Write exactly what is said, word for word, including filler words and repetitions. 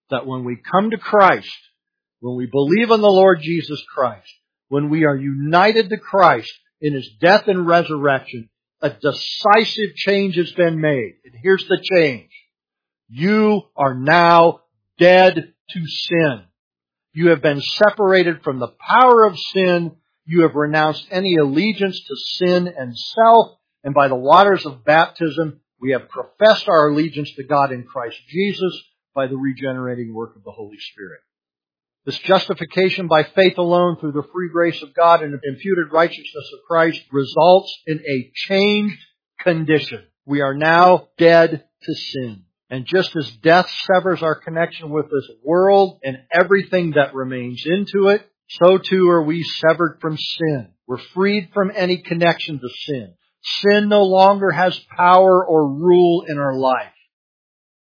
that when we come to Christ, when we believe in the Lord Jesus Christ, when we are united to Christ in His death and resurrection, a decisive change has been made. And here's the change. You are now dead to sin. You have been separated from the power of sin. You have renounced any allegiance to sin and self. And by the waters of baptism, we have professed our allegiance to God in Christ Jesus by the regenerating work of the Holy Spirit. This justification by faith alone through the free grace of God and the imputed righteousness of Christ results in a changed condition. We are now dead to sin. And just as death severs our connection with this world and everything that remains into it, so too are we severed from sin. We're freed from any connection to sin. Sin no longer has power or rule in our life.